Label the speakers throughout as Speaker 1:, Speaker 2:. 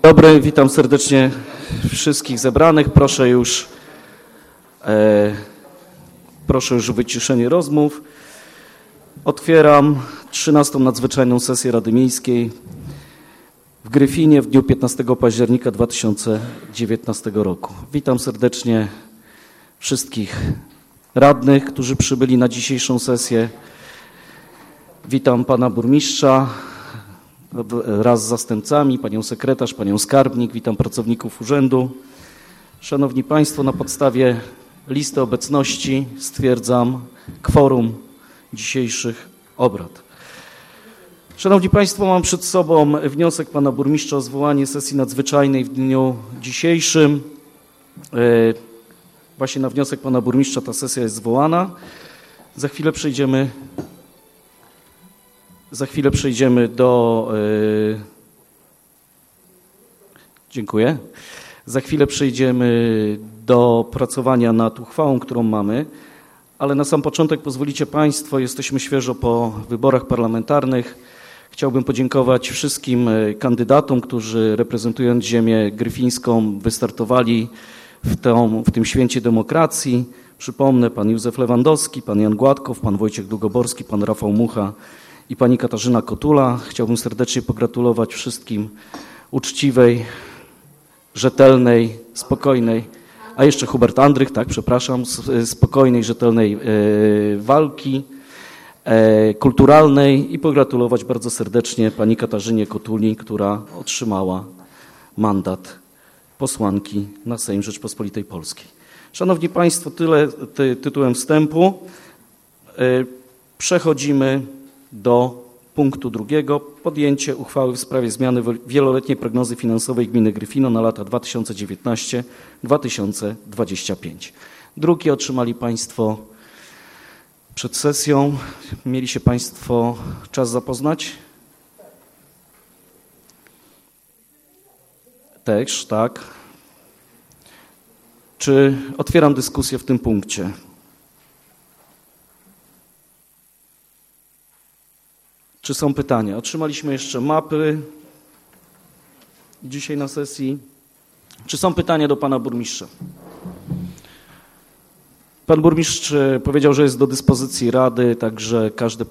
Speaker 1: Dobry, witam serdecznie wszystkich zebranych. Proszę już o wyciszenie rozmów. Otwieram 13. nadzwyczajną sesję Rady Miejskiej w Gryfinie w dniu 15 października 2019 roku. Witam serdecznie wszystkich radnych, którzy przybyli na dzisiejszą sesję. Witam pana burmistrza wraz z zastępcami, panią sekretarz, panią skarbnik, witam pracowników urzędu. Szanowni Państwo, na podstawie listy obecności stwierdzam kworum dzisiejszych obrad. Szanowni Państwo, mam przed sobą wniosek pana burmistrza o zwołanie sesji nadzwyczajnej w dniu dzisiejszym. Właśnie na wniosek pana burmistrza ta sesja jest zwołana. Za chwilę przejdziemy do... Dziękuję. Za chwilę przejdziemy do pracowania nad uchwałą, którą mamy, ale na sam początek pozwolicie Państwo, jesteśmy świeżo po wyborach parlamentarnych. Chciałbym podziękować wszystkim kandydatom, którzy reprezentując ziemię gryfińską wystartowali w tym święcie demokracji. Przypomnę, pan Józef Lewandowski, pan Jan Gładkow, pan Wojciech Długoborski, pan Rafał Mucha i pani Katarzyna Kotula. Chciałbym serdecznie pogratulować wszystkim uczciwej, rzetelnej, spokojnej, a jeszcze Hubert Andrych, tak, przepraszam, spokojnej, rzetelnej walki kulturalnej i pogratulować bardzo serdecznie pani Katarzynie Kotuli, która otrzymała mandat posłanki na Sejm Rzeczypospolitej Polskiej. Szanowni Państwo, tyle tytułem wstępu. Przechodzimy do punktu drugiego. Podjęcie uchwały w sprawie zmiany wieloletniej prognozy finansowej gminy Gryfino na lata 2019-2025. Druki otrzymali Państwo przed sesją. Mieli się Państwo czas zapoznać? Też, tak. Czy otwieram dyskusję w tym punkcie? Czy są pytania? Otrzymaliśmy jeszcze mapy dzisiaj na sesji. Czy są pytania do pana burmistrza? Pan burmistrz powiedział, że jest do dyspozycji Rady, także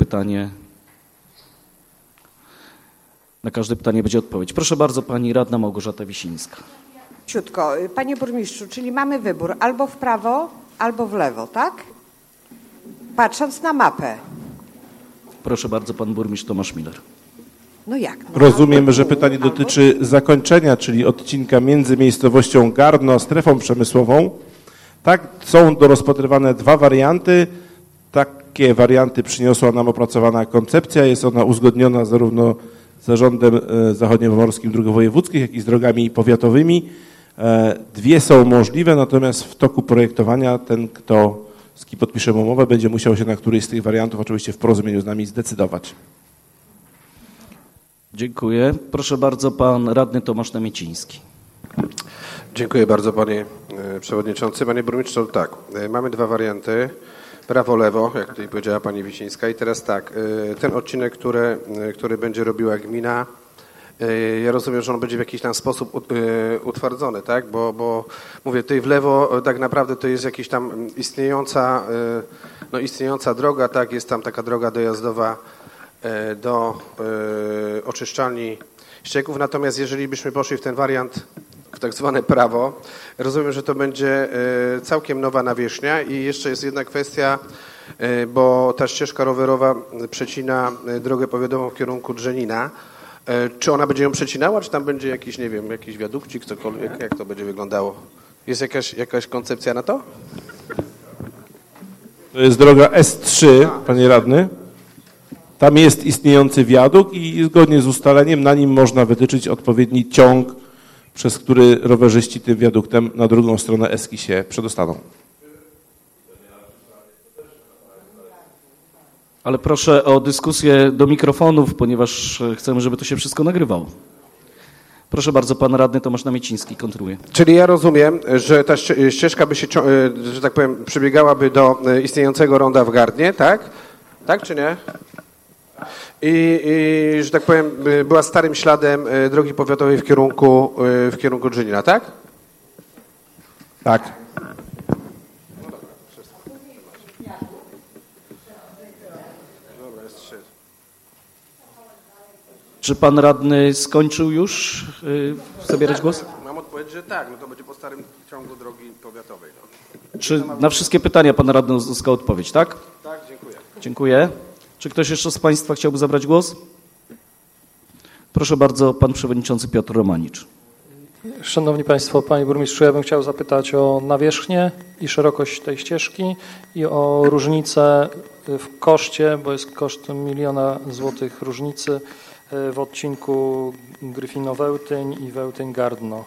Speaker 1: na każde pytanie będzie odpowiedź. Proszę bardzo, pani radna Małgorzata Wisińska.
Speaker 2: Ciutko. Panie burmistrzu, czyli mamy wybór albo w prawo, albo w lewo, tak? Patrząc na mapę.
Speaker 1: Proszę bardzo, pan burmistrz Tomasz Miller.
Speaker 2: No jak? No,
Speaker 3: rozumiem, że pytanie dotyczy zakończenia, czyli odcinka między miejscowością Gardno a strefą przemysłową. Tak, są do rozpatrywane dwa warianty. Takie warianty przyniosła nam opracowana koncepcja. Jest ona uzgodniona zarówno z Zarządem Zachodniopomorskim Dróg Wojewódzkich, jak i z drogami powiatowymi. Dwie są możliwe, natomiast w toku projektowania z kim podpiszemy umowę, będzie musiał się na któryś z tych wariantów, oczywiście w porozumieniu z nami, zdecydować.
Speaker 1: Dziękuję. Proszę bardzo, pan radny Tomasz Namieciński.
Speaker 4: Dziękuję bardzo, panie przewodniczący. Panie burmistrzu, tak, mamy dwa warianty, prawo-lewo, jak tutaj powiedziała pani Wisińska. I teraz tak, ten odcinek, który będzie robiła gmina, ja rozumiem, że on będzie w jakiś tam sposób utwardzony, tak? Bo mówię, tutaj w lewo tak naprawdę to jest jakaś tam istniejąca droga, tak? Jest tam taka droga dojazdowa do oczyszczalni ścieków. Natomiast jeżeli byśmy poszli w ten wariant, w tak zwane prawo, rozumiem, że to będzie całkiem nowa nawierzchnia i jeszcze jest jedna kwestia, bo ta ścieżka rowerowa przecina drogę powiatową w kierunku Drzemina. Czy ona będzie ją przecinała, czy tam będzie jakiś, nie wiem, jakiś wiadukcik, cokolwiek? Jak to będzie wyglądało? Jest jakaś koncepcja na to?
Speaker 3: To jest droga S3, panie radny. Tam jest istniejący wiadukt i zgodnie z ustaleniem na nim można wytyczyć odpowiedni ciąg, przez który rowerzyści tym wiaduktem na drugą stronę Eski się przedostaną.
Speaker 1: Ale proszę o dyskusję do mikrofonów, ponieważ chcemy, żeby to się wszystko nagrywało. Proszę bardzo, pan radny Tomasz Namieciński kontynuuje.
Speaker 4: Czyli ja rozumiem, że ta ścieżka by się, że tak powiem, przebiegałaby do istniejącego ronda w Gardnie, tak? Tak czy nie? I, że tak powiem, była starym śladem drogi powiatowej w kierunku Żynina, tak?
Speaker 3: Tak.
Speaker 1: Czy pan radny skończył już zabierać głos?
Speaker 4: Mam odpowiedź, że tak, no to będzie po starym ciągu drogi powiatowej. No.
Speaker 1: Czy na wszystkie pytania pan radny uzyskał odpowiedź, tak?
Speaker 4: Tak, dziękuję.
Speaker 1: Dziękuję. Czy ktoś jeszcze z państwa chciałby zabrać głos? Proszę bardzo, pan przewodniczący Piotr Romanicz.
Speaker 5: Szanowni Państwo, Panie Burmistrzu, ja bym chciał zapytać o nawierzchnię i szerokość tej ścieżki i o różnicę w koszcie, bo jest koszt 1 000 000 złotych różnicy w odcinku Gryfino-Wełtyń i Wełtyń-Gardno.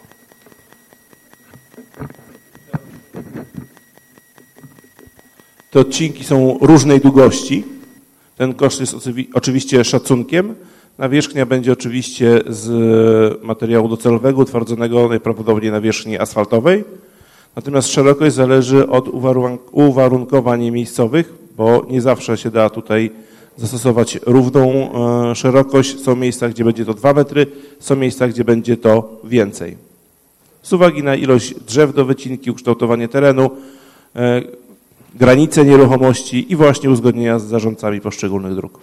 Speaker 3: Te odcinki są różnej długości. Ten koszt jest oczywiście szacunkiem. Nawierzchnia będzie oczywiście z materiału docelowego, utwardzonego najprawdopodobniej na nawierzchni asfaltowej. Natomiast szerokość zależy od uwarunkowań miejscowych, bo nie zawsze się da tutaj zastosować równą szerokość. Są miejsca, gdzie będzie to 2 metry, są miejsca, gdzie będzie to więcej. Z uwagi na ilość drzew do wycinki, ukształtowanie terenu, granice nieruchomości i właśnie uzgodnienia z zarządcami poszczególnych dróg.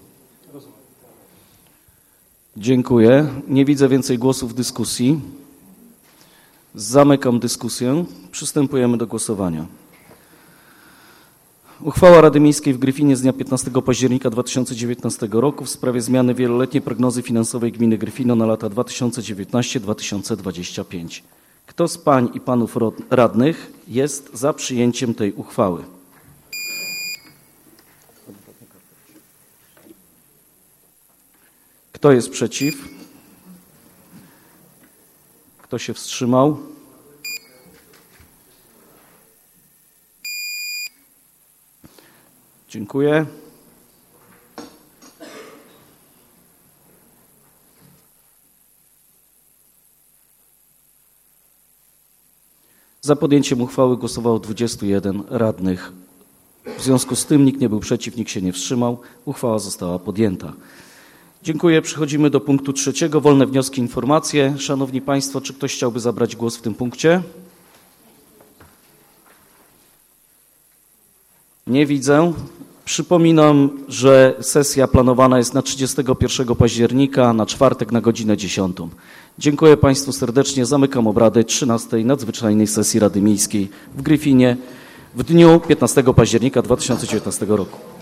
Speaker 1: Dziękuję. Nie widzę więcej głosów w dyskusji. Zamykam dyskusję. Przystępujemy do głosowania. Uchwała Rady Miejskiej w Gryfinie z dnia 15 października 2019 roku w sprawie zmiany wieloletniej prognozy finansowej gminy Gryfino na lata 2019-2025. Kto z pań i panów radnych jest za przyjęciem tej uchwały? Kto jest przeciw? Kto się wstrzymał? Dziękuję. Za podjęciem uchwały głosowało 21 radnych. W związku z tym nikt nie był przeciw, nikt się nie wstrzymał. Uchwała została podjęta. Dziękuję. Przechodzimy do punktu 3. Wolne wnioski, informacje. Szanowni Państwo, czy ktoś chciałby zabrać głos w tym punkcie? Nie widzę. Przypominam, że sesja planowana jest na 31 października, na czwartek na godzinę 10. Dziękuję Państwu serdecznie. Zamykam obrady 13. nadzwyczajnej sesji Rady Miejskiej w Gryfinie w dniu 15 października 2019 roku.